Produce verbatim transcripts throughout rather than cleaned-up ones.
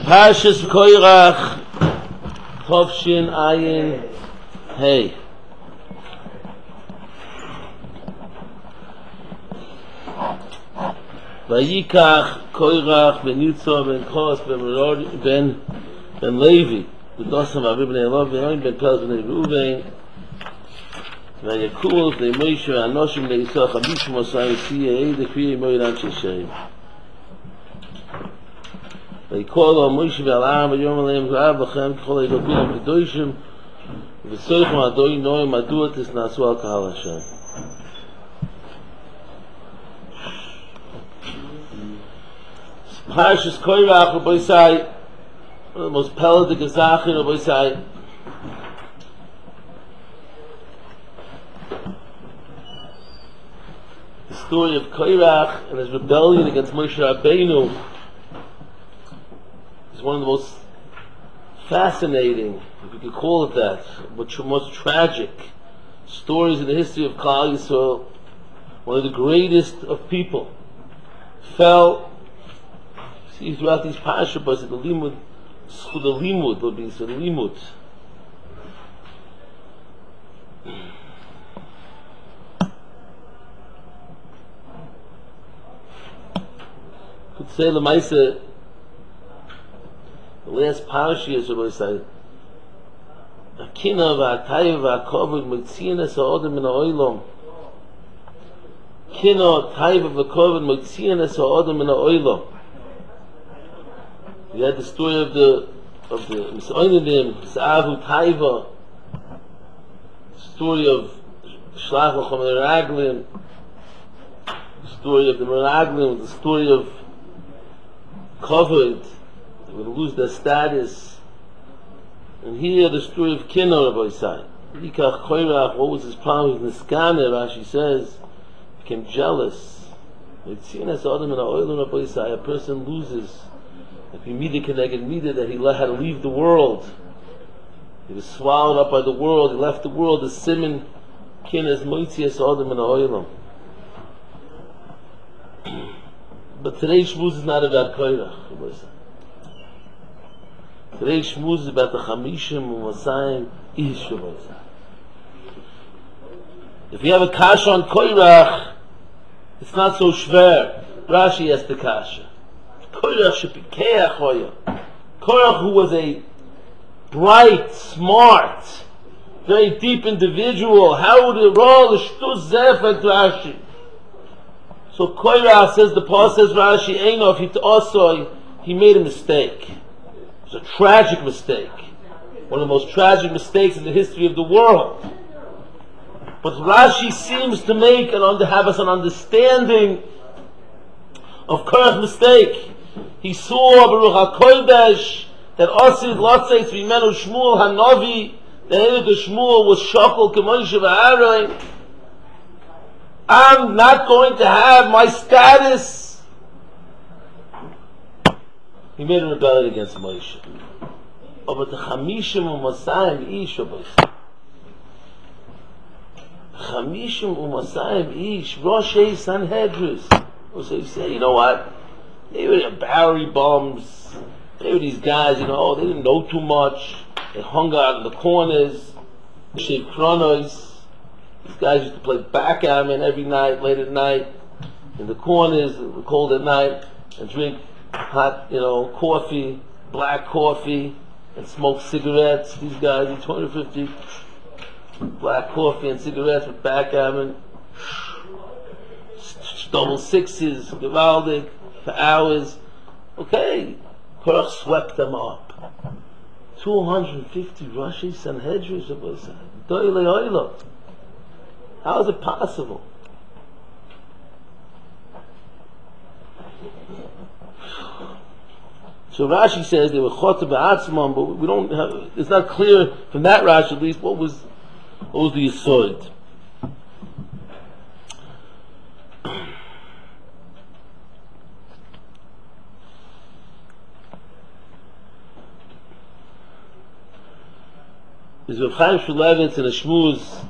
Parshas Koirach Tovshin Ayin Hey. Vayikach Koirach ben Yitzhak ben Kos ben Merari ben ben Levi B'dosam Aviv ben Elov ben ben Pelz ben Reuven Vayakul ben Moshe Anoshim ben Yisrael Chavish Mosai Siyei Dekri Moiran Sheshem ויקול מוישה ועלם ויום עליהם גרב לכם ככל הידובים הקדושים וסורך מעדוי נוי מדוע תסנעשו על קהל השם Parshas Koirach Rabbi Yisai, one of the most pelleted Gezachim Rabbi Yisai, the story of Koirach and his rebellion against Moshe Rabbeinu is one of the most fascinating, if you could call it that, but most tragic stories in the history of Klal Yisrael. One of the greatest of people fell. See, throughout these parashas, but the limud, the limud will be so the limud. Could say the Maisa. The last parashah is what I say. Akina v'atayv v'akovod moitziin es ha'odem min ha'olam. Kina tayv v'akovod moitziin es ha'odem min ha'olam. We had the story of the of the Misoinim, Zavu Taiva, story of Shlach Lachem Meraglim, the story of the Meraglim, the story of Kovod. They're going to lose their status. And here the story of Kino, Rabbi Yisai. Yikach Koirach, what was his problem? He was Niskane, Rashi says, became jealous. A person loses. Like Mida connected Mida, that he had to leave the world. He was swallowed up by the world. He left the world. The Siman Kinas Moitzias Adam in the Oilam. But today's shmuz is not about Koirach. Today's shmuz is about the Chamishim Umasayim Ish. If you have a kasha on Koirach, it's not so schwer. Rashi has the kasha. Koirach should be Keach Hoya. Koirach, who was a bright, smart, very deep individual. How would it roll? Shtuz Zefet Rashi. So Koirach says, the Paul says Rashi, Einof, he also, he made a mistake. It was a tragic mistake. One of the most tragic mistakes in the history of the world. But Rashi seems to make and to have us an understanding of Koirach's mistake. He saw Baruch HaKodesh that Osid Lotzeitz Vimenu Shmuel Hanavi, the head of the Shmuel was Shokol K'Moshe V'Aaron. I'm not going to have my status. He made a rebellion against Moshe. Oh, but the Chamishim U'Masayim Ish, Chamishim U'Masayim Ish, Roshei Sanhedris. So you say, you know what? They were Bowery bums. They were these guys, you know, they didn't know too much. They hung out in the corners. They shaved chronos. These guys used to play backgammon every night, late at night, in the corners, cold at night, and drink hot, you know, coffee, black coffee, and smoke cigarettes. These guys eat two hundred fifty black coffee and cigarettes with backgammon. Double sixes, Givaldic, for hours. Okay, Koirach swept them up. two hundred fifty Rashi Sanhedrin, Doyle Oilo. How is it possible? So Rashi says they were chota ba'atzmam, but we don't have, it's not clear from that Rashi at least what was what was the yesod. Is Rav Chaim Shmulevitz in a shmuz.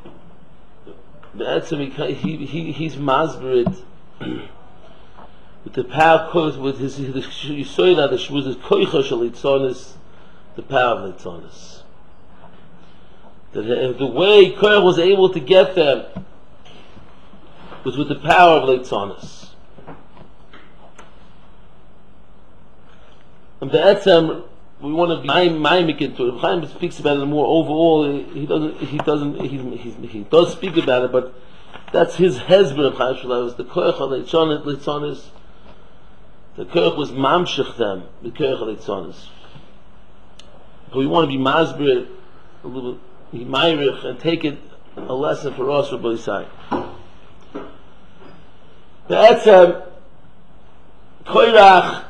He, he, he's masbered with the power of with his you saw that the shmuz is koicha shel litzonis, the power of litzonis. The, the way Korach was able to get them was with the power of litzonis. And the etzem, we want to be mimic into it. Chaim speaks about it more overall. He, he doesn't. He doesn't. He, he, he does speak about it, but that's his hezbollah of Chaim Shalai. Was the Korach of litzonis. The Korach was mamshich them. The Korach of litzonis. But we want to be masbir a little, be mayrich, and take it a lesson for us, Rabbi Yisai. The etzem, Korach.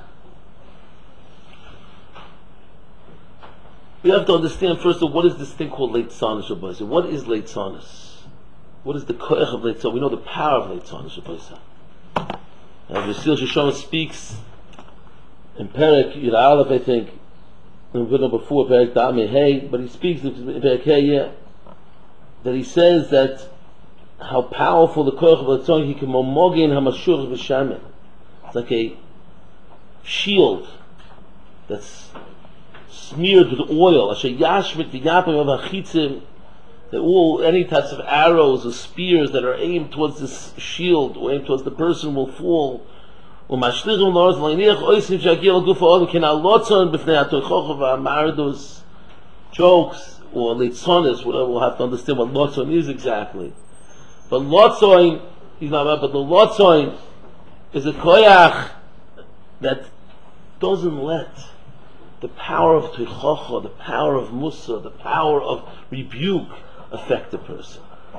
We have to understand first of all, what is this thing called Leitzonis, Rabbi Yisai? What is Leitzonis? What is the koach of Leitzonis? We know the power of Leitzonis, Rabbi Yisai. As Rasil Shoshana speaks in Perek Yud Aleph, I think, in video before Perek Da'ameh Hey, but he speaks in Perek Hey, yeah, that he says that how powerful the koach of Leitzonis, he can momogin hamashur v'shamen. It's like a shield that's smeared with oil, asher yashmit v'yapim of achitzim, that all, any types of arrows or spears that are aimed towards this shield or aimed towards the person will fall. Umashlichum l'orz l'iniach oisim shagil gufa odom ken alotzon b'fnei atoichoch v'amardos jokes or litzonis, whatever. We'll have to understand what lotzon is exactly. But lotzon, he's not about, but the lotzon is a koyach that doesn't let the power of Teichocha, the power of Musa, the power of rebuke affect the person.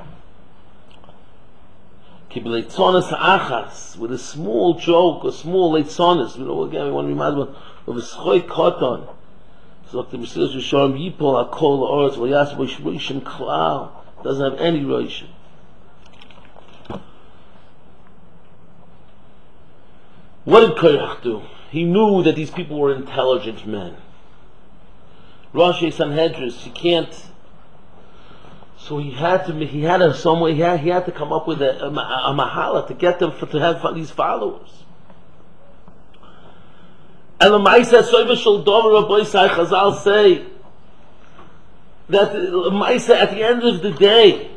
Kibeletzonis achas, with a small joke, a small leitzonis, you know, again, we want to remind them of a schoy koton. So, like the Mesilas Yesharim, Yipol HaKol L'Oretz, V'yas Boish Roshim Klal, doesn't have any Roshim. What did Korach do? He knew that these people were intelligent men. Rashi Sanhedris, he can't. So he had to. He had a some way. He had, he had to come up with a, a, a mahala to get them for, to have these followers. And the Ma'aseh Soiva Shel Dover Rabbi Yisai Chazal say that the Ma'aseh at the end of the day,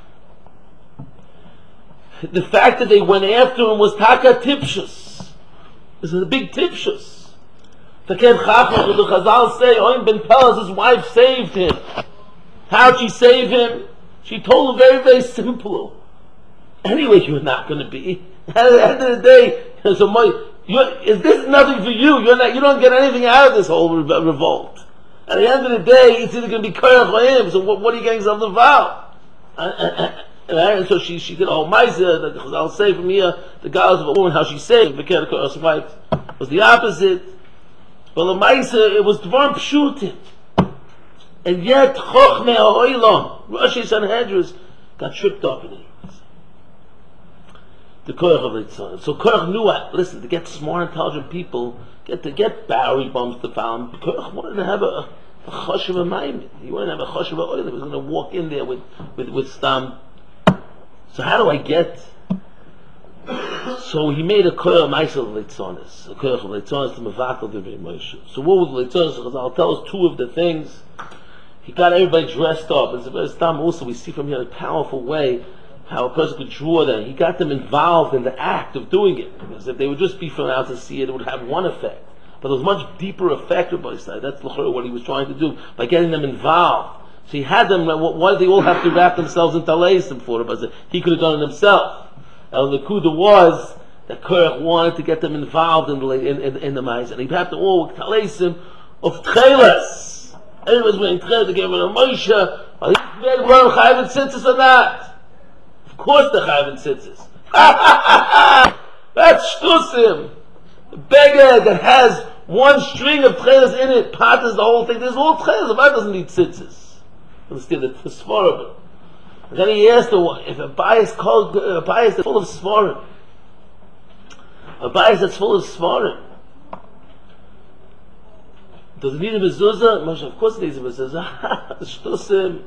the fact that they went after him was taka tipshus. This is a big tipshus. The Ken Chacham, the Chazal say, Oim ben Pelas, his wife saved him. How'd she save him? She told him very, very simple. Anyway, you're not going to be. At the end of the day, so my, is this nothing for you? You're not, you don't get anything out of this whole re- revolt. At the end of the day, it's either going to be Korach or him. So what, what are you getting yourself involved? And so she she did all Maisa. I'll say from here the guys of a woman how she saved the Korach's wife was the opposite. But the Maisa, it was Dvar Pshutim, and yet Chochmei Ha'olam, Rashi Sanhedris, got tripped up in it. The Korach of Litzon. So Korach knew, listen, to get smart, intelligent people, get to get Bowery bumps to found. Korach wanted to have a a chosh of a maimon. He wanted to have a chosh of a oil. He was going to walk in there with with with stam. So how do I get? So he made a koyach ma'aseh leitzonis, a koyach of leitzonis to mevakel the Rei Moshe. So what was leitzonis? I'll tell us two of the things. He got everybody dressed up. It's a very stam. Also, we see from here in a powerful way how a person could draw them. He got them involved in the act of doing it. Because if they would just be from out to see it, it would have one effect. But there was much deeper effect of Boy Side. That's what he was trying to do by getting them involved. So he had them. Why did they all have to wrap themselves in taleisim for it? He could have done it himself. And the kuda was that Korach wanted to get them involved in the in, in, in the mice, and he had to all with taleisim of tcheles. Everyone's wearing tcheles to get rid of Moshe. Are these men wearing chayv and tzitzis or not? Of course, they're chayv and tzitzis. That's shtusim. The beggar that has one string of tcheles in it, pot is the whole thing. There's all tcheles. The man doesn't need tzitzis. Understand the svarim. And then he asked her if a bias called a bias that's full of svarim, a bias that's full of svarim, does it need a mezuzah? Moshe, of course it needs a mezuzah. Shtusim.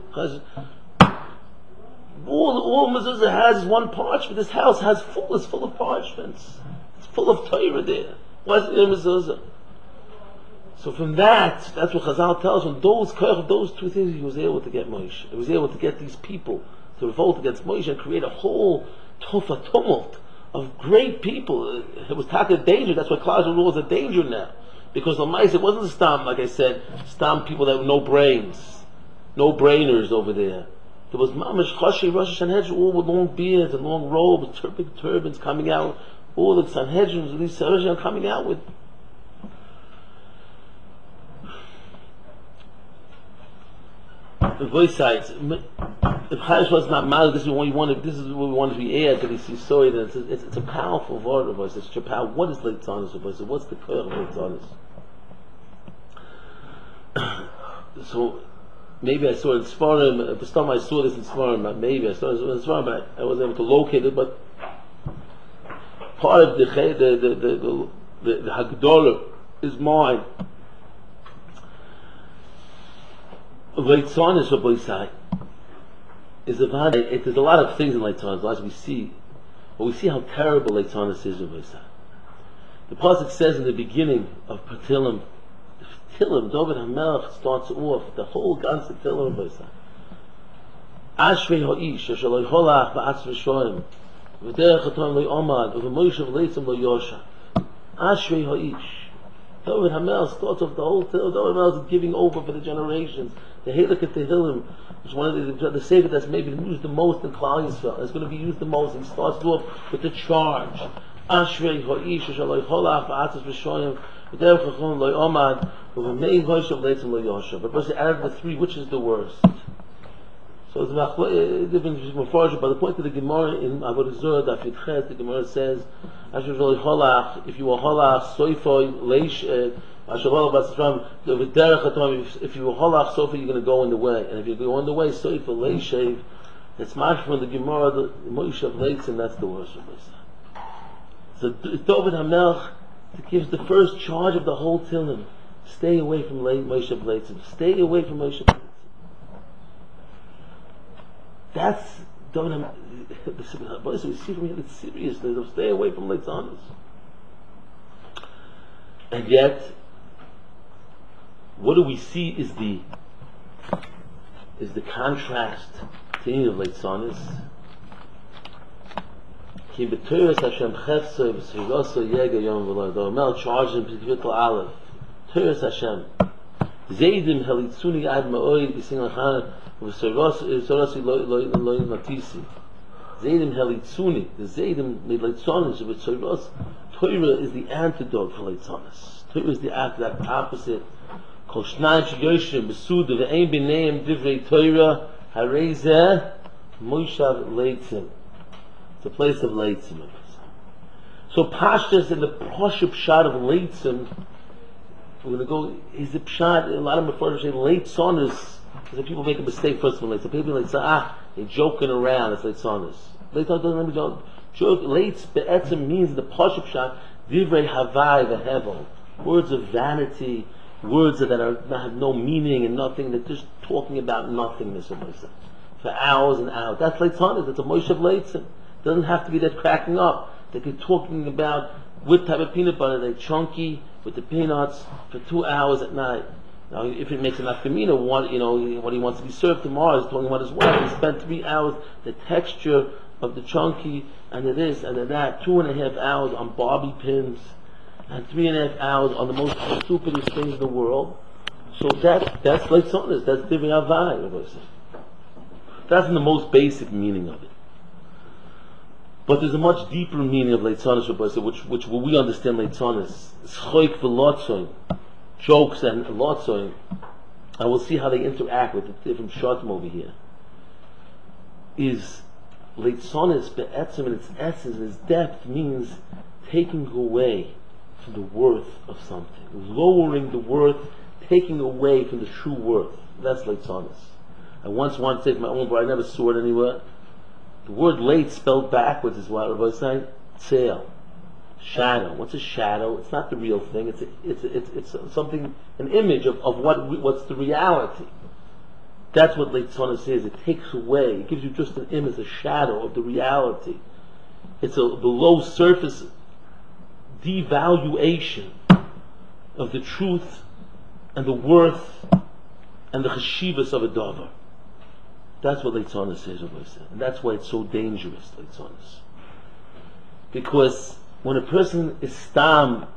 All all mezuzah has is one parchment. This house has full is full of parchments. It's full of Torah there. Why is it a mezuzah? So from that, that's what Chazal tells us, from those those two things, he was able to get Moshe. He was able to get these people to revolt against Moshe and create a whole tofa tumult of great people. It was taka danger. That's why Klal Yisrael was a danger now, because the mice, it wasn't a stam, like I said, stam people that were no brains, no brainers over there. There was mamash chashi Rosh Sanhedrin, all with long beards and long robes, big turbans coming out. All the Sanhedrins, these Sanhedrin coming out with. The voice sides. If Chayyish was not mad, this is what we wanted. This is what we wanted to be aired. That he sees so it. It's, it's, it's a powerful word of us. It's a power. What is Leitzanis of us? What's the prayer of Leitzanis? So maybe I saw it in Sfarim. The time I saw this in Sfarim, maybe I saw it in Sfarim, but I wasn't able to locate it. But part of the the the the the, the, the Hagdolah is mine. Leitzanis of Boisai is a it, there's a lot of things in Leitzanis as we see, but we see how terrible Leitzanis is of Boisai. The pasuk says in the beginning of Patilim, Tilim, David HaMelech starts off the whole guns of Tilim of Boisai. Ashrei ha'ish asher lo yicholach ba'atz v'shoim v'derech hatam lo yomad v'moishav leitzim lo yosha. Ashrei ha'ish. David HaMelech starts off the whole Tilim. David HaMelech is giving over for the generations. The Heilig at Tehillim is one of the, the sefer that's maybe used the most in Klal Yisrael. It's going to be used the most. He starts off with the charge. Ashrei ha'ish asher lo yicholach ba'atz v'shoim v'derech hatam lo yomad v'moishav leitzim lo yosha. But first, out of the three, which is the worst? So it's a different Mefarshim, but the point of the Gemara in Avodah Zarah, Daf Yudches, the Gemara says, Asher lo yicholach, if you will holach soifoi leish. If you will holach sofa, you're going to go in the way, and if you go in the way, sofa leishev, it's much from the Gemara, the Moishav Leitzim, that's the worst of this. So David HaMelech gives the first charge of the whole Tilim: stay away from Moishav Leitzim, stay away from Moishav Leitzim. That's David HaMelech. Boys, we see from here it's serious. They stay away from Leitzanis, and yet. What do we see is the is the contrast to any of Leitzanis. Ki b'Toras Hashem chefso v'srigoso yega yom v'lo. The Ramel charged him to Aleph. Toras Hashem. Zeidim helitzuni ad ma'oi b'sing lachan v'srigoso lo lo matisi. Zeidim helitzuni. The Zeidim made Leitzanis v'srigos. Torah is the antidote for Leitzanis. Torah is the opposite. Kol shnayim sheyoshim b'suda ve'ein b'neim divrei Torah harei zeh moishav leitzim. It's a place of leitzim. So pashtas in the poshup shot of leitzim, we're going to go. Is the pshat? A lot of Mefarshim say leitzanis because people make a mistake first of leitzim. People like say, ah, they're joking around. It's leitzanis. Leitzim doesn't mean joke. Leitz be'etzim means the poshup shot divrei havai ve'hevel, words of vanity. Words that are that have no meaning and nothing, they're just talking about nothingness of myself for hours and hours. That's Leitzanis, that's a Moishav Leitzim. It doesn't have to be that cracking up. They could be talking about what type of peanut butter, they're chunky with the peanuts for two hours at night. Now, if it makes an afkamina, what you know, what he wants to be served tomorrow, he's talking about his wife. He spent three hours, the texture of the chunky and the this and the that, two and a half hours on bobby pins. And three and a half hours on the most stupidest things in the world. So that that's Leitzanis, that's Divrei Havai. That's in the most basic meaning of it. But there's a much deeper meaning of Leitzanis, which which when we understand Leitzanis, Schoik v'Lotzoin, jokes and Lotzoin, and we'll see how they interact with the different shatim over here. Is Leitzanis be'etzim in its essence, its depth means taking away the worth of something, lowering the worth, taking away from the true worth. That's Leitzanis. I once wanted to say to my own, but I never saw it anywhere. The word late spelled backwards is what Rabbi saying. Tzeil, shadow. What's a shadow? It's not the real thing. It's a, it's a, it's it's something, an image of, of what what's the reality. That's what Leitzanis is. It takes away. It gives you just an image, a shadow of the reality. It's a below surface devaluation of the truth and the worth and the cheshivas of a davar. That's what Leitzonis says, and that's why it's so dangerous, Leitzonis. Because when a person is stam,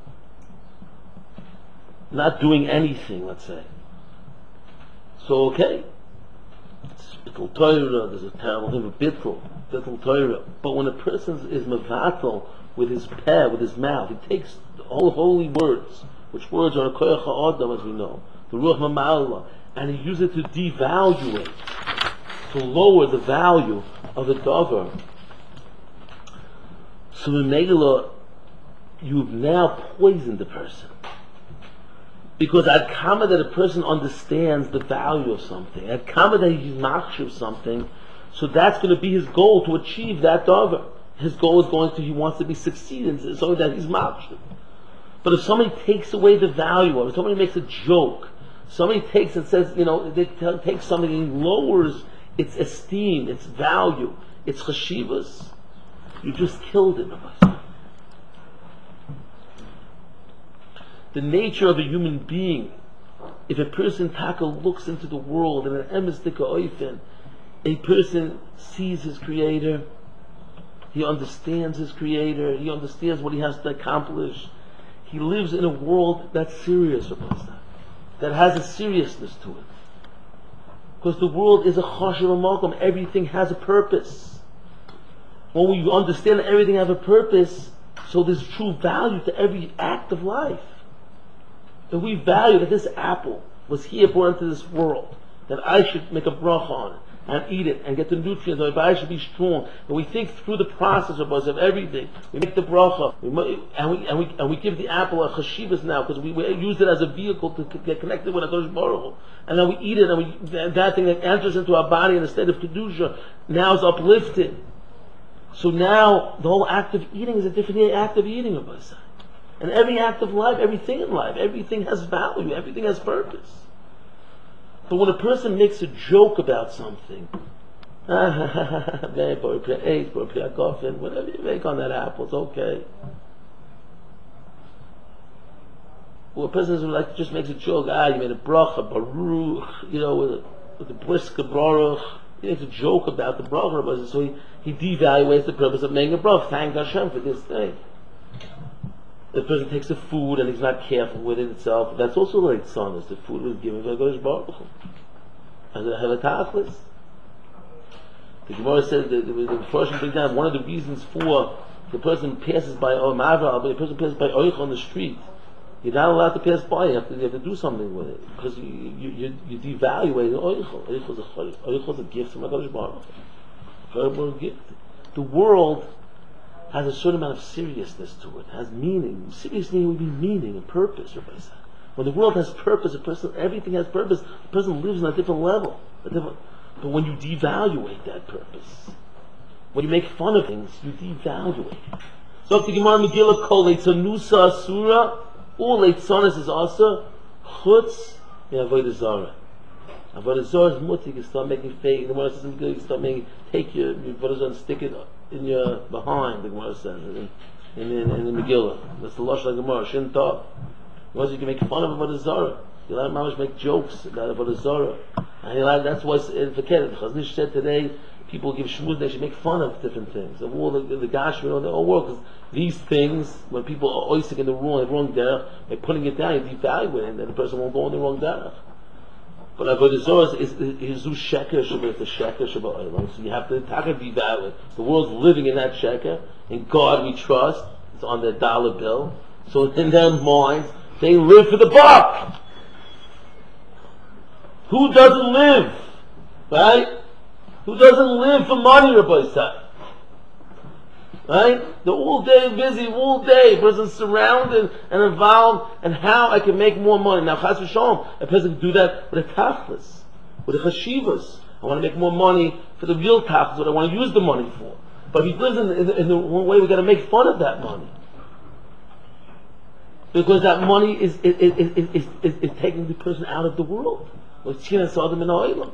not doing anything, let's say, so okay, it's bittul Torah, there's a terrible thing of bittul, bittul Torah. But when a person is mevatel with his peh, with his mouth, he takes all holy words, which words are a koyach ha'adam, as we know, the ruach ma'ala, and he uses it to devaluate, to lower the value of the davar. So in Megillah, you've now poisoned the person. Because at kama that a person understands the value of something, at kama that he's machshav of something, so that's going to be his goal, to achieve that davar. His goal is going to, he wants to be succeeding, so that he's machshav. But if somebody takes away the value of it, somebody makes a joke, somebody takes and says, you know, they t- take something and lowers its esteem, its value, its cheshivas, you just killed it. The nature of a human being, if a person taka looks into the world in an emistika oifen, a person sees his creator, he understands his creator, he understands what he has to accomplish. He lives in a world that's serious about that, that has a seriousness to it. Because the world is a chashiv makom, everything has a purpose. When we understand that everything has a purpose, so there's true value to every act of life. If we value that this apple was here brought into this world, that I should make a bracha on it and eat it and get the nutrients, my body should be strong, and we think through the process of us of everything, we make the bracha, we, and we and we and we give the apple a chashivas now because we, we use it as a vehicle to get connected with HaKadosh Baruch Hu, and then we eat it, and we and that thing that enters into our body in a state of kedusha now is uplifted. So now the whole act of eating is a different act of eating of us. And every act of life, everything in life, everything has value, everything has purpose. But when a person makes a joke about something, whatever you make on that apple, it's okay. Well, a person like just makes a joke, ah, you made a bracha, baruch, you know, with a, with a brisker baruch, he makes a joke about the bracha, so he, he devaluates the purpose of making a bracha. Thank Hashem for this thing. The person takes the food and he's not careful with it itself. That's also like son, the food was given by Gosh Baruch Hu. As a helatachlis. The Gemara says that the first brings down one of the reasons for the person passes by or Mavra, but the person passes by Oich on the street. You're not allowed to pass by. You have to, you have to do something with it because you you you, you devaluate Oich. Oich is a Oich is a gift from Gosh Baruch Hu. Gift. The world has a certain amount of seriousness to it, has meaning. Seriousness would be meaning and purpose, Rabbi said. When the world has purpose, a person, everything has purpose, the person lives on a different level. A different, but when you devaluate that purpose, when you make fun of things, you devaluate it. So if the Gemara Megillah Kol Leitzanusa Asura, all Leitzanis is Asa, Chutz, Avodah Zarah. Avodah Zarah is mutter, you can start making fake, the Gemara says you can start making, take your Avodah Zarah and stick it in your behind, the Gemara says, in, in, in, in the Megillah. That's the Lashon of the Gemara, Shin Tov. Once you can make fun of Avodah Zarah. You let Mamash make jokes about Avodah Zarah. And you like, that's what's in Fakir. Chazon Ish said today, people give shmuz, they should make fun of different things. Of all the, the Gashmi, all the whole world. Because these things, when people are oisik in the wrong, the wrong derech, by putting it down, you devalue it, and then the person won't go in the wrong derech. But Avodah Zarah is is zu sheker shabbat the sheker shabbat olam. So you have to taka devalue. The world's living in that sheker. In God we trust. It's on their dollar bill. So in their minds, they live for the buck. Who doesn't live? Right? Who doesn't live for money, Rabbi said? Right? They're all day busy, all day. A person's surrounded and involved, and how I can make more money. Now, Chas v'Shalom, a person can do that with a tachlis, with a chashivas. I want to make more money for the real tachlis, what I want to use the money for. But if he lives in, in, in the wrong way, we've got to make fun of that money. Because that money is, is, is, is, is, is, is taking the person out of the world. That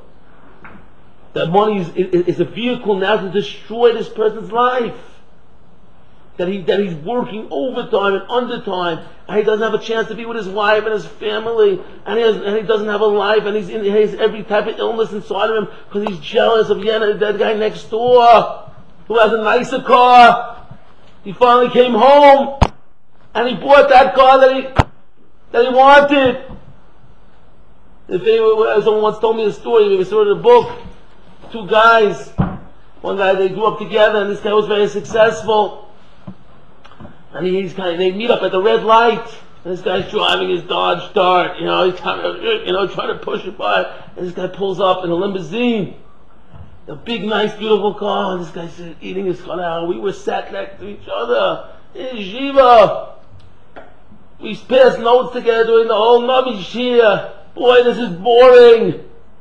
money is, is, is a vehicle now to destroy this person's life. that he that he's working overtime and undertime, and he doesn't have a chance to be with his wife and his family, and he has, and he doesn't have a life, and he's in, he has every type of illness inside of him because he's jealous of Yena, that guy next door who has a nicer car. He finally came home, and he bought that car that he that he wanted. If they, someone once told me a story, we saw it in a book. Two guys, one guy, they grew up together, and this guy was very successful. And he's kind of, they meet up at the red light, and this guy's driving his Dodge Dart, you know, he's kind of, you know, trying to push it by, and this guy pulls up in a limousine, a big, nice, beautiful car, and this guy's eating his challah. We were sat next to each other in yeshiva. We passed notes together during the whole Navi Shia. Boy, this is boring.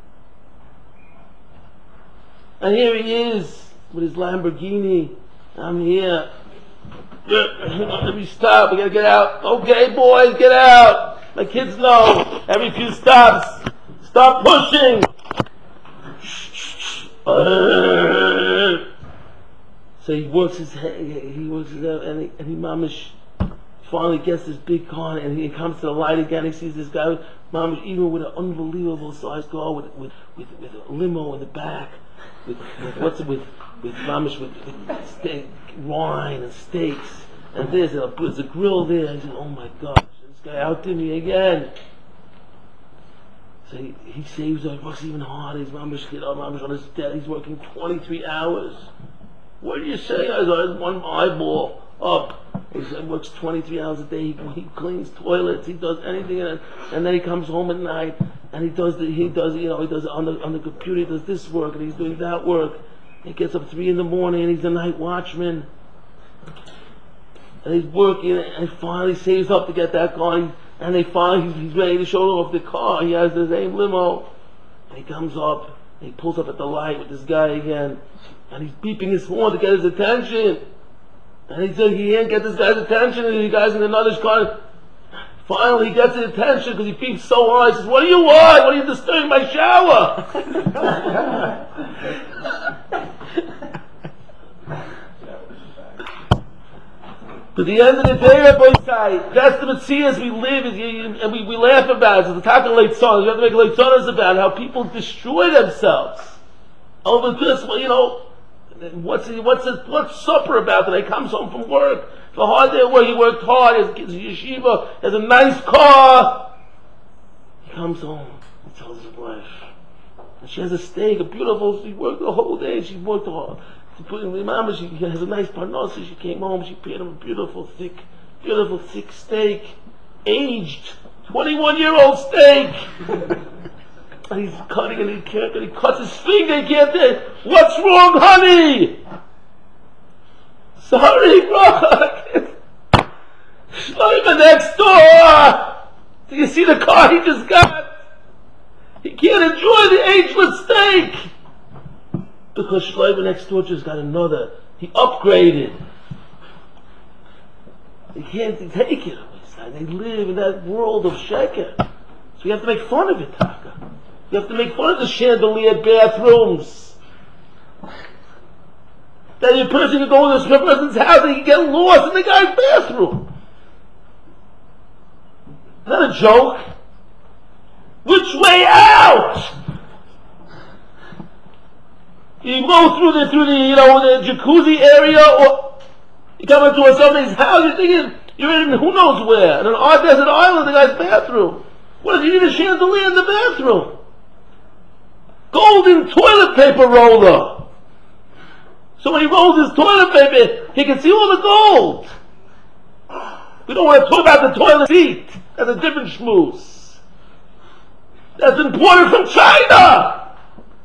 And here he is with his Lamborghini. I'm here. Let me stop. We gotta get out. Okay, boys, get out. My kids know. Every few stops, stop pushing. So he works his head. He works his head, and he, and he mamish finally gets this big car, and he comes to the light again. He sees this guy, mamish, even with an unbelievable sized car, with with with, with a limo in the back, with, with what's it with with mamish with, with steak, wine and steaks, and there's a there's a grill there. And he says, "Oh my gosh, this guy outdid me again." So he, he saves up, works even harder. He's mamish, you know, mamish on his debt. He's working twenty-three hours. What do you say? I said, one eyeball up. He said, works twenty-three hours a day. He, he cleans toilets. He does anything, and, and then he comes home at night and he does the, he does you know he does it on the on the computer. He does this work and he's doing that work. He gets up three in the morning and he's a night watchman. And he's working and finally saves up to get that car. And they finally he's, he's ready to show off the car. He has the same limo. And he comes up and he pulls up at the light with this guy again. And he's beeping his horn to get his attention. And he said he can't get this guy's attention, and the guy's in another car. Finally, he gets his attention because he beeps so hard. He says, "What do you want? What are you disturbing my shower?" But at the end of the day, Rabbi Say, that's the Metzias we live in, and we, we laugh about it. So the Taka Leitzonas, we have to make Leitzonas about how people destroy themselves over this, well, you know. What's he, what's his, what's supper about today? He comes home from work. It's a hard day at work. He worked hard. He has yeshiva. He has a nice car. He comes home. He tells his wife, and she has a steak, a beautiful. She worked the whole day. She worked hard. She put in the mama. She has a nice parnasa. She came home. She prepared him a beautiful, thick, beautiful, thick steak, aged, twenty-one-year-old steak. And he's cutting and he can't, and he cuts his finger, he can't do. What's wrong, honey? Sorry, bro. Shlomo next door. Do you see the car he just got? He can't enjoy the ageless steak. Because Shlomo next door just got another. He upgraded. He can't take it. They live in that world of sheker. So you have to make fun of it, Taka. You have to make fun of the chandelier bathrooms. That a person can go to this person's house and he can get lost in the guy's bathroom. Is that a joke? Which way out? You go through the through the you know the jacuzzi area, or you come into somebody's house. You're thinking you're in who knows where, in an odd desert island, the guy's bathroom. What if you need a chandelier in the bathroom? Golden toilet paper roller. So when he rolls his toilet paper, he can see all the gold. We don't want to talk about the toilet seat. That's a different schmooze. That's imported from China.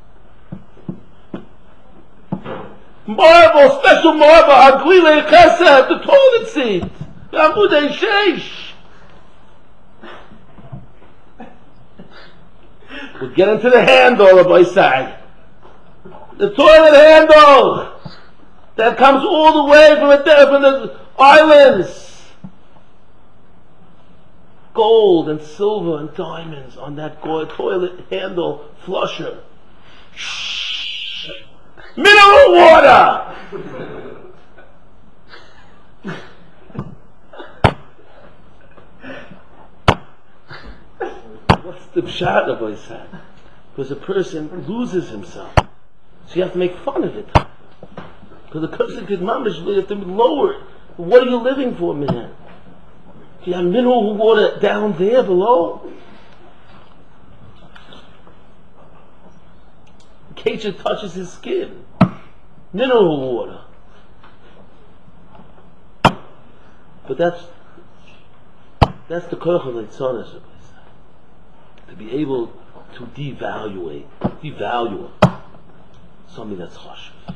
Marble, special marble, Aguile Chesed, the toilet seat. Amudei Sheish. We'll get into the handle of my side. The toilet handle that comes all the way from the, from the islands. Gold and silver and diamonds on that toilet handle flusher. Mineral water! What's the pshat of Isaac? Because a person loses himself. So you have to make fun of it. Because the person could mamish, you have to be lowered. What are you living for, man? Do you have mineral water down there below? In case it touches his skin. Mineral water. But that's that's the koach of Leitzonis, to be able to devaluate, devalue something that's chashuv.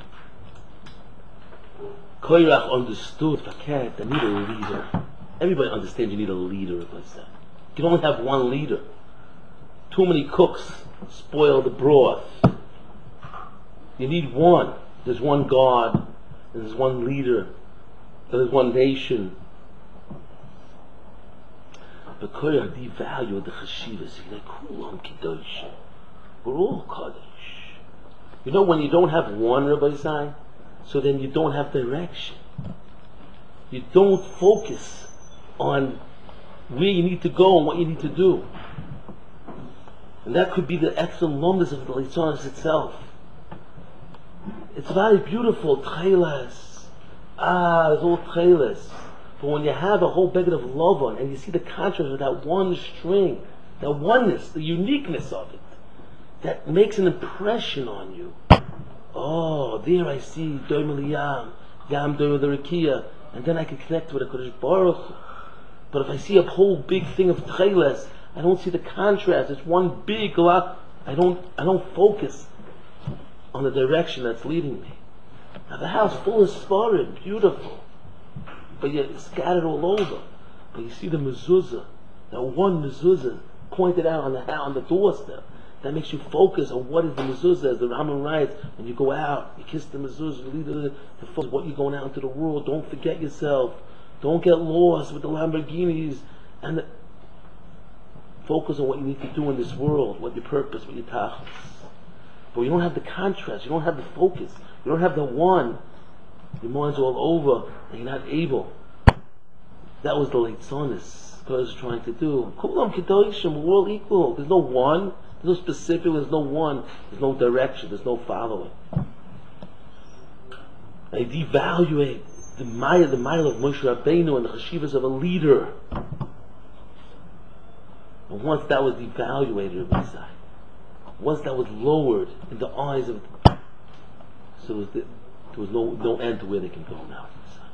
Koirach understood, Faket, I need a leader. Everybody understands you need a leader, like that. You don't have one leader. Too many cooks spoil the broth. You need one. There's one God, there's one leader, there's one nation. But Koirach devalued the chashivas. He's like, Kulam Kiddush. We're all Kaddish. You know, when you don't have one Rabbi Zai, so then you don't have direction. You don't focus on where you need to go and what you need to do. And that could be the excellent numbers of the Leitzonis itself. It's very beautiful, tchelas. Ah, it's all tchelas. But when you have a whole beggar of love on and you see the contrast of that one string, that oneness, the uniqueness of it, that makes an impression on you. Oh, there I see Doimel Yam, Yam Doimel the Rekia, and then I can connect with a Kodesh Baruch Hu. But if I see a whole big thing of tcheles, I don't see the contrast. It's one big lot. I don't, I don't focus on the direction that's leading me. Now the house full of svarim, beautiful, but you're scattered all over. But you see the mezuzah, that one mezuzah pointed out on the on the doorstep. That makes you focus on what is the mezuzah. As the Rambam writes, when you go out, you kiss the mezuzah, you lead the, the focus what you're going out into the world. Don't forget yourself. Don't get lost with the Lamborghinis, and the, focus on what you need to do in this world, what your purpose, what your tachlis. But you don't have the contrast, you don't have the focus, you don't have the one. Your mind's all over, and you're not able. That was the Leitzonis God was trying to do. Kulam Kedoshim, we're all equal. There's no one, there's no specific, there's no one, there's no direction, there's no following. I devaluate the mile, the mile of Moshe Rabbeinu and the chashivas of a leader. And once that was devaluated, once that was lowered in the eyes of, so was the, there was no no end to where they can go now.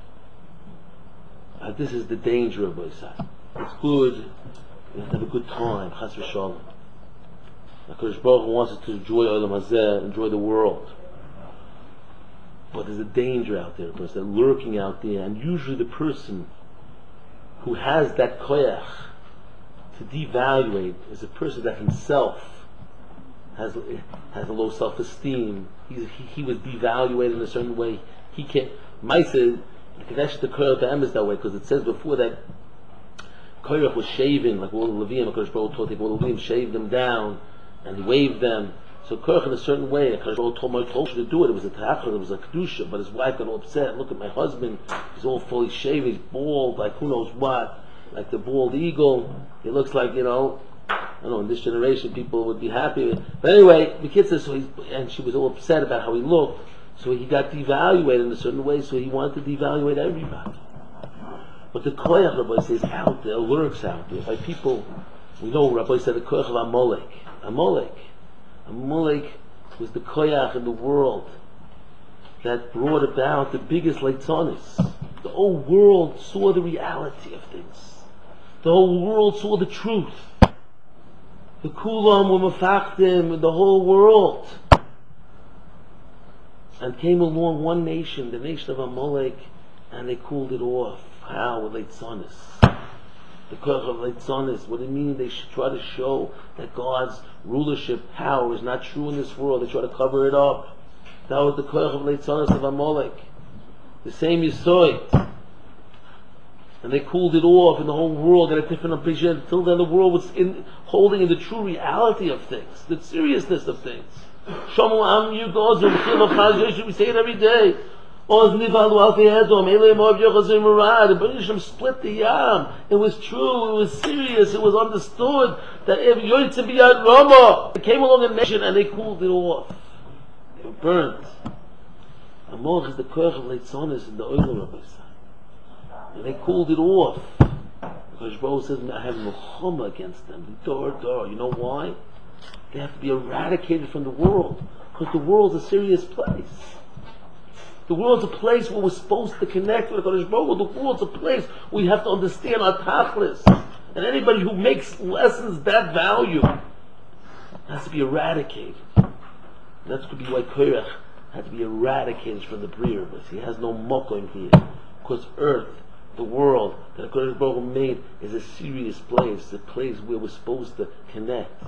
Uh, this is the danger of Isai. It's good. You have to have a good time. Chas v'shalom. HaKadosh Baruch Hu wants us to enjoy Olam Hazeh, enjoy the world. But there's a danger out there, because they're lurking out there, and usually the person who has that koyach to devaluate is a person that himself has has a low self-esteem. He's, he he was devaluated in a certain way. He can't. Maisa, the connection to koyach to is that way, because it says before that koyach was shaven, like all the Levium, HaKadosh Baruch Hu told all the Levium shaved them down, and he waved them. So koyach in a certain way, HaKadosh Baruch Hu told Moshe to do it. It was a ta'achar, it was a kedusha, but his wife got all upset. Look at my husband; he's all fully shaven, he's bald, like who knows what, like the bald eagle. He looks like, you know, I don't know, in this generation people would be happy with. But anyway, the kid says, so he's, and she was all upset about how he looked, so he got devaluated in a certain way, so he wanted to devaluate everybody. But the koyach, Rabbi says, out there, lurks out there. By people, we know Rabbi said the koyach of Amalek. Amalek. Amalek was the koyach in the world that brought about the biggest Leitzonis. The whole world saw the reality of things. The whole world saw the truth. The Kulam were mafachtim in the whole world. And came along one nation, the nation of Amalek, and they cooled it off. How? With Leitzonis. The koyach of Leitzonis. What do you mean? They should try to show that God's rulership, power is not true in this world. They try to cover it up. That was the koyach of Leitzonis of Amalek. The same you saw it. And they cooled it off, and the whole world got a different appreciation. Until then, the world was in, holding in the true reality of things, the seriousness of things. Shamu am you goes, we say it every day. Oz nivalu alfei edom, elei moav yochazim urad. The Bereshim split the yam. It was true, it was serious, it was understood that if yoytzim biyad Rama, it came along a nation and they cooled it off. They were burnt. And Moach is the koach of Leitzonis in the Oilam Rabbi Sai. And they cooled it off. Because Baruch says, I have Muhammad against them. Dor, dor. You know why? They have to be eradicated from the world. Because the world's a serious place. The world's a place where we're supposed to connect with Hakadosh Baruch Hu. The world's a place where we have to understand our tachlis. And anybody who makes lessons that value has to be eradicated. And that's going to be why Korach had to be eradicated from the Bria. He has no mokum here. Because earth, the world that Hakadosh Baruch Hu made, is a serious place. A place where we're supposed to connect.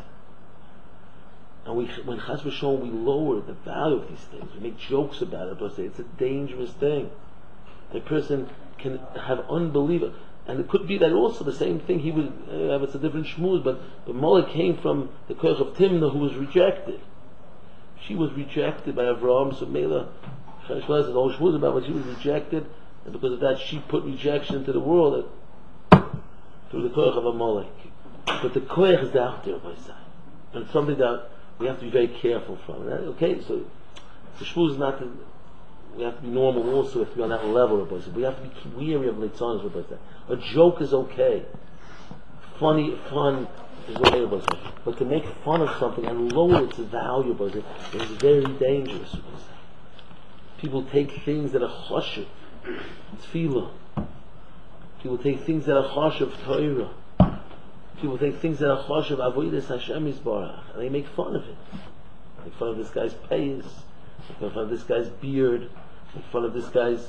And we, when Chas v'Sholom, we lower the value of these things. We make jokes about it, but say it's a dangerous thing. A person can have unbelievable, and it could be that also the same thing. He would have uh, it's a different shmuz, but the Molech came from the koach of Timnah, who was rejected. She was rejected by Avraham. So Mela, Chas says the whole shmuz about, but she was rejected, and because of that, she put rejection into the world through the koach of Amalek. But the koach is out there, by side, and it's something that we have to be very careful from. Okay, so the shmuz is not. To, we have to be normal also. We have to be on that level of us. We have to be weary of leitzanos with that. A joke is okay. Funny, fun is okay with us. But to make fun of something and lower its value of it is very dangerous. People take things that are chashuv, tefillah. People take things that are chashuv, Torah. People take things that are chashuv, avodas Hashem Yisbarach, and they make fun of it. Make fun of this guy's payas, make fun of this guy's beard, make fun of this guy's,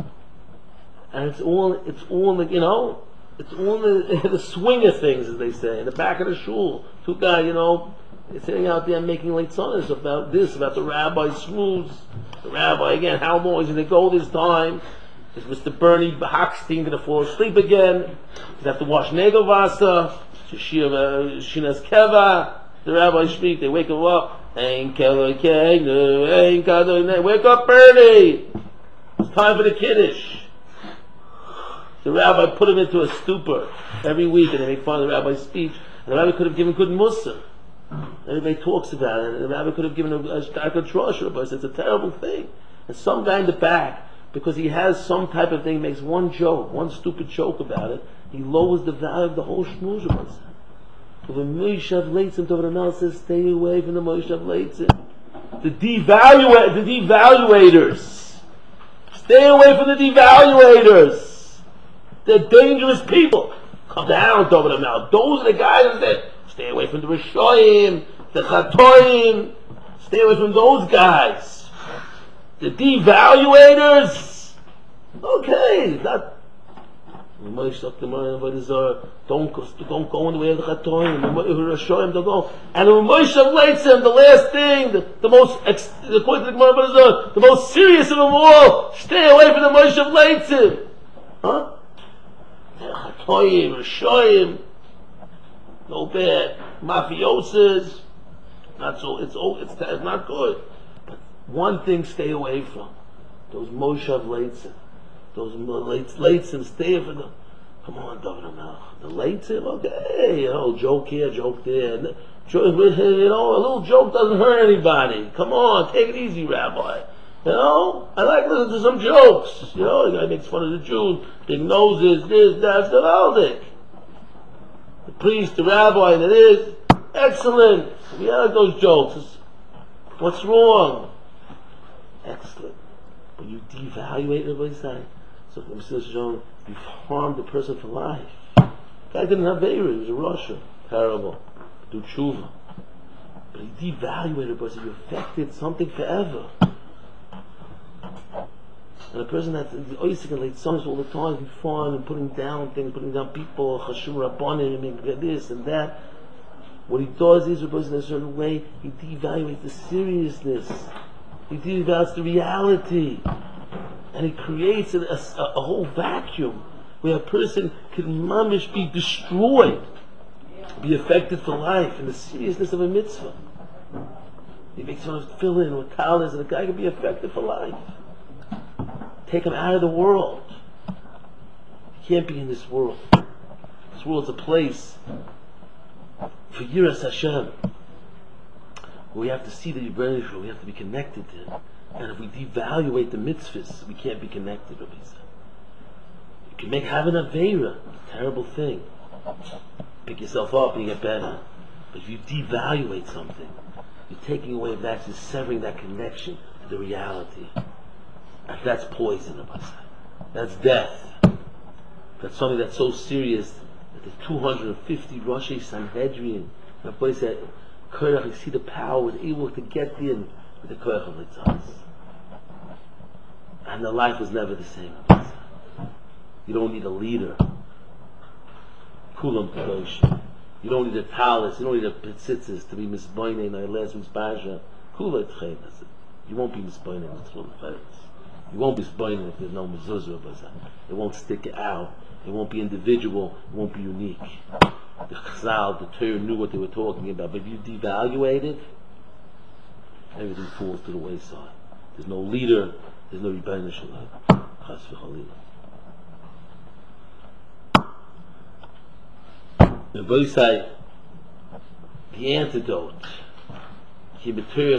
and it's all, it's all, you know, it's all the, the swing of things, as they say, in the back of the shul. Two guys, you know, sitting out there making leitzonos about this, about the rabbi's shmuz. The rabbi again, how long is going to go this time? Is Mister Bernie Hochstein going to fall asleep again? Does he have to wash negovasa? Shinas Keva, the rabbi speak, they wake him up. Ain't Keva Kegnu, ain't Kadoi, wake up, Bernie! It's time for the Kiddush. The rabbi put him into a stupor every week, and they make fun of the rabbi's speech. And the rabbi could have given good mussar. Everybody talks about it. And the rabbi could have given a good trosh, but it's a terrible thing. And some guy in the back, because he has some type of thing, makes one joke, one stupid joke about it, he lowers the value of the whole shmuz. If a Moshav Leitzim, Tov Ramel says, stay away from the Moshav Leitzim. The devaluate, the devaluators. Stay away from the devaluators. They're dangerous people. Come down, Tov Ramel. Those are the guys that stay away from the Rishoyim, the Chatoim. Stay away from those guys. The devaluators. Okay, not. Don't don't go in the way of the Chatoim. Don't go. And the Moshe Leitzim, the last thing, the, the most, according to the Gemara, the most serious of them all. Stay away from the Moshe Leitzim. Huh? Chatoim, Rishoyim, no bad. Mafiosos, not so. It's it's it's not good. But one thing, stay away from those Moshe Leitzim. Those Leitzim, stay for them. Come on, David Amelch. The Leitzim, okay, you know, joke here, joke there. You know, a little joke doesn't hurt anybody. Come on, take it easy, Rabbi. You know, I like listening to some jokes. You know, the guy makes fun of the Jews, big noses, this, that, Gavaldik. The priest, the rabbi, and it is excellent. We like those jokes. What's wrong? Excellent. But you devaluate everybody's side. So you've harmed the person for life. The guy didn't have Beirut, he was a Russia. Terrible. Do tshuva. But he devaluated a person, you affected something forever. And a person that's oisik and late songs all the time, be fun and putting down things, putting down people, chashum rabbanim, and this and that. What he does is, a person in a certain way, he devaluates the seriousness. He devaluates the reality. And he creates a, a, a whole vacuum where a person can mamish be destroyed, be affected for life in the seriousness of a mitzvah. He makes fun of tefillin with collars, and a guy can be affected for life. Take him out of the world. He can't be in this world. This world's a place for Yiras Hashem. We have to see the Yibren Yisrael, we have to be connected to him. And if we devaluate the mitzvahs, we can't be connected to him. You can make have an Aveira, a terrible thing. Pick yourself up and you get better. But if you devaluate something, you're taking away that, you're severing that connection to the reality. And that's poison, Rabbi Say. That's death. That's something that's so serious that the two hundred fifty Rosh Sanhedrin, Rabbi said, Korach, you see the power, was able to get in with the Korach of Litzahs. And the life was never the same. You don't need a leader. Kulam Kadosh. You don't need a talus, you don't need a petzitzis to be misboine in our last week's Basha. Kula Tchein, that's it. You won't be misboine in the Tzvul Feretz. You won't be misboine if there's no mezuzah. It won't stick out. It won't be individual. It won't be unique. The Chazal, the Torah knew what they were talking about, but if you devaluate it, everything falls to the wayside. There's no leader, there's no Rebbeinu Shalom. Chas v'chalila. The Boisai, the antidote. Torah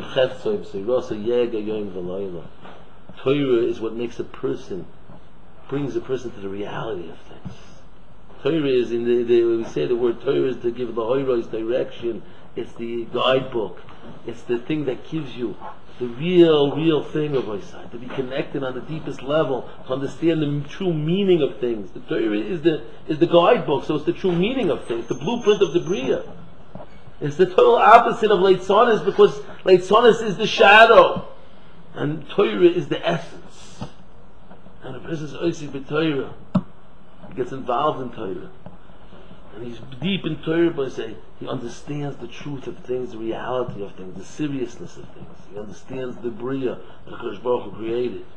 is what makes a person, brings a person to the reality of things. Torah is, in the, the we say the word Torah is to give the Hoiros direction. It's the guidebook. It's the thing that gives you the real, real thing of Boisai. To be connected on the deepest level, to understand the true meaning of things. The Torah is the is the guidebook, so it's the true meaning of things, the blueprint of the Bria. It's the total opposite of Leitzonis, because Leitzonis is the shadow, and Torah is the essence. And a person is oisik with Torah, he gets involved in Torah, and he's deep in Torah, but say he understands the truth of things, the reality of things, the seriousness of things. He understands the Bria that HaKadosh Baruch Hu created.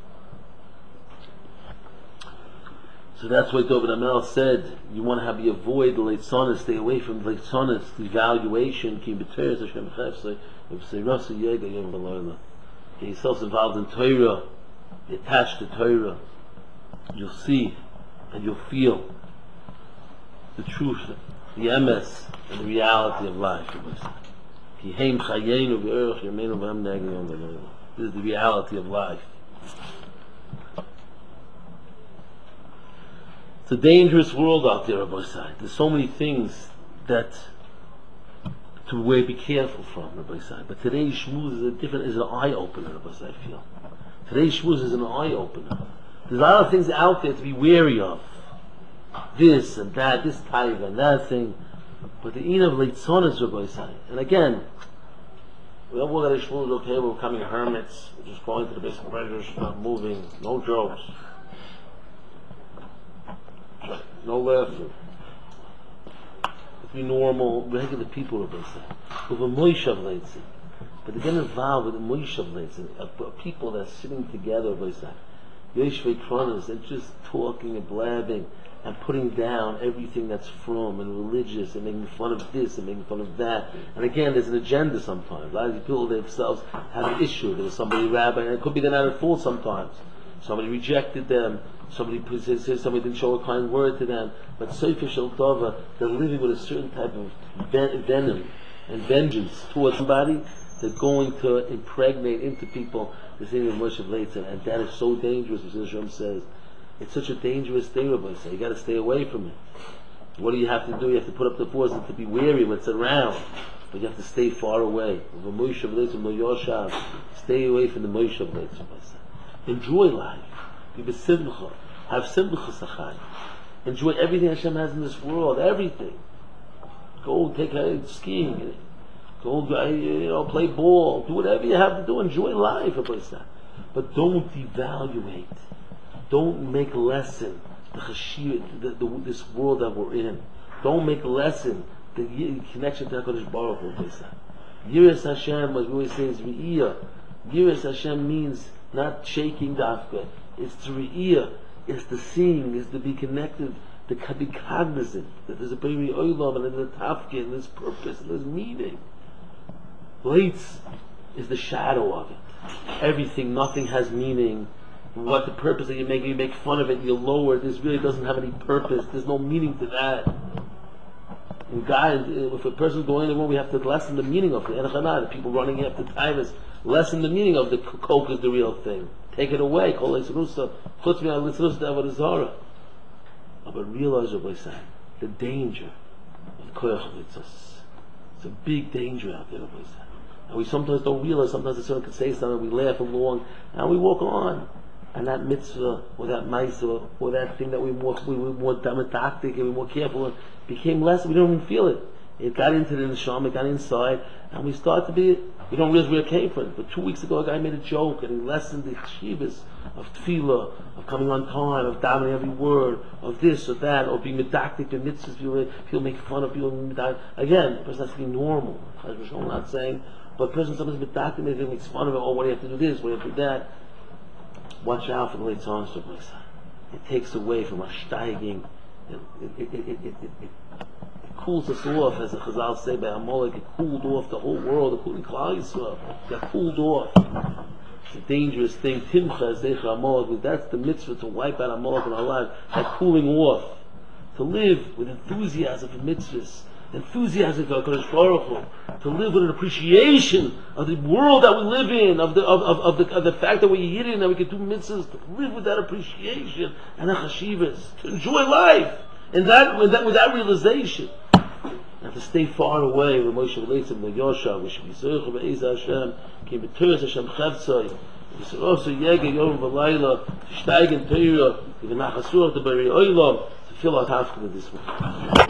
So that's why David Amel said, you want to have you avoid the Leitzonis, stay away from the Leitzonis, the evaluation, Ki B'Torah Hashem Chefsei, V'Sei Rasa Yega Yom V'Loila. Get yourself involved in Torah, be attached to Torah. You'll see and you'll feel the truth, the emes, and the reality of life. This is the reality of life. It's a dangerous world out there, Rabbi Sai. There's so many things that to where be careful from, Rabbi Sai. But today's shmuz is a different, is an eye opener, Rabbi Sai, I feel. Today's shmuz is an eye opener. There's a lot of things out there to be wary of. This and that, this type and that thing. But the in of Leitzonis, Rabbi Sai. And again, we don't look at a shmuz, okay, we're becoming hermits, we're just going to the basic pleasures, not moving, no jokes. No laughing. Be normal, regular people, Rabbi Say. With a moishav leitzin. But to get involved with a moishav leitzin, a people that are sitting together, Rabbi Say, Yoshvei Kronos, and just talking and blabbing and putting down everything that's from and religious and making fun of this and making fun of that. And again, there's an agenda sometimes. A lot of these people themselves have an issue. There was somebody rabbi, and it could be they're not at fault sometimes. Somebody rejected them. Somebody says somebody didn't show a kind word to them, but Sefer Shel Tova, they're living with a certain type of ven- venom and vengeance towards somebody. They're going to impregnate into people the thing of Moshe Leitzin, and that is so dangerous. As Hashem says, it's such a dangerous thing. Rabbi say, you got to stay away from it. What do you have to do? You have to put up the force and to be wary of what's around, but you have to stay far away. Stay away from the Moshe Leitzin. Enjoy life. Be besimcha. Have simcha sachai. Enjoy everything Hashem has in this world. Everything. Go take a skiing. Go, you know, play ball. Do whatever you have to do. Enjoy life, but don't devaluate. Don't make lessen the chashir, the, the, this world that we're in. Don't make lessen the connection to HaKadosh Baruch Hu. Yiras Hashem, what we always say, is re'iyah. Yiras Hashem means not shaking dafka. It's to re'iyah. It's the seeing. It's to be connected. To be cognizant that there's a baby oilam and there's a tafka and there's purpose and there's meaning. Lights is the shadow of it. Everything, nothing has meaning what the purpose that you're making, you make fun of it, you lower it, this really doesn't have any purpose, there's no meaning to that. And God, if a person's going in the room, we have to lessen the meaning of it. The people running after timers, lessen the meaning of the coke is the real thing. Take it away. But realize what we're saying. The danger of koyach litzos. It's a big danger out there, Rabbi said. And we sometimes don't realize, sometimes a person can say something, we laugh along, and we walk on. And that mitzvah, or that ma'aseh, or that thing that we were more, we were more damatactic and we were more careful, became less, we don't even feel it. It got into the neshama, it got inside, and we start to be, we don't realize where it came from. But two weeks ago a guy made a joke, and he lessened the chivas of tefillah, of coming on time, of davening every word, of this or that, or being medactic in mitzvahs, people, people make fun of people. Again, the person has to be normal. I'm not saying, but a person sometimes medactic, maybe makes fun of it, oh, why do you have to do this, why do you have to do that? Watch out for the late songs, it takes away from our steiging. It, it, it, it, it, it, it cools us off, as the Chazal say by Amalek. It cooled off the whole world, including Klal Yisrael. It got cooled off. It's a dangerous thing. Timcha Zecha Amalek. That's the mitzvah, to wipe out Amalek in our life. That cooling off, to live with enthusiasm for mitzvahs, enthusiasm for HaKadosh Baruch Hu, to live with an appreciation of the world that we live in, of the of, of, of the of the fact that we're Yidden, that we can do mitzvahs, to live with that appreciation and the chashivas, to enjoy life, and that with that with that realization, and to stay far away. When Moshe relates him to Yosha, we should be Zocher Be'ez Hashem, Ki B'Teres Hashem Chavtzai, Yisrosa Yega Yom V'Layla, to steigen Teira, to the Nachasur, to Bari Oilam, to fill our tafkid this way.